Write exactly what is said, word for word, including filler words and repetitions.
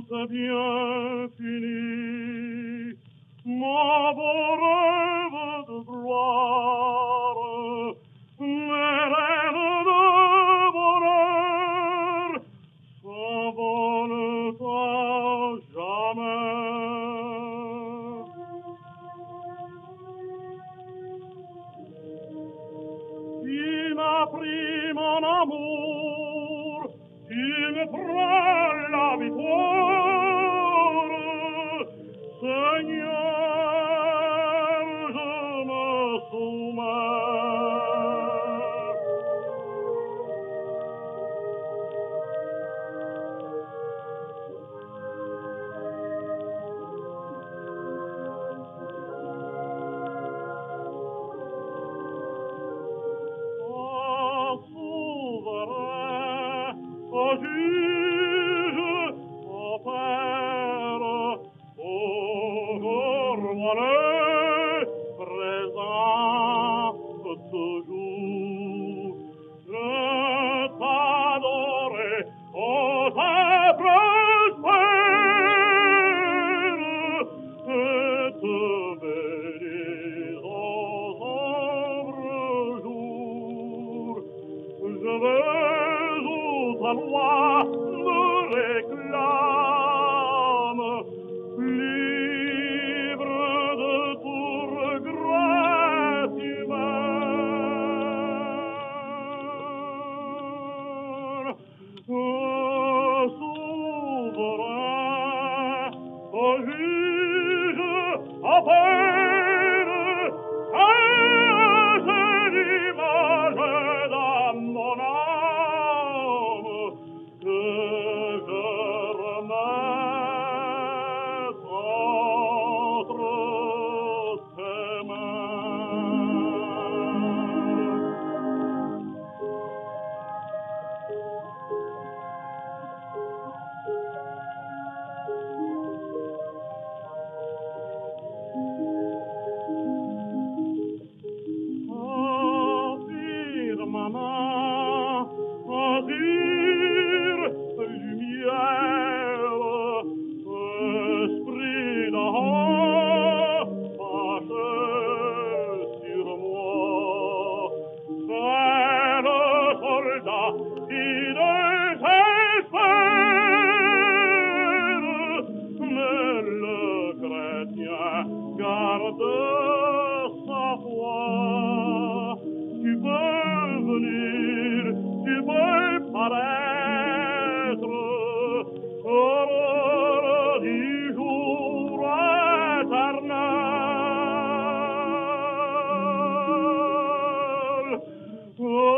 c'est bien fini, mon beau rêve de gloire, mes rêves de bonheur s'envolent à jamais. Tu m'as pris mon amour, tu me prends la victoire, Seigneur, je me soumets. Oh, souverain, oh, juge, oh, père, oh, roi, présent toujours, je t'adorais, oh, ta prospère, et te bénis aux sombres jours. Je vais où ta loi me réclame, libre de tout regret humain. Oh, souverain, oh, juge, oh, père, cache l'image dans mon âme que je remets entre tes mains. Empire, maman, empire, lumière, esprit d'en haut, passe sur moi. C'est le soldat qui désespère, mais le chrétien garde sa foi. Tu peux venir, tu peux paraître, aurore du jour éternel. Oh,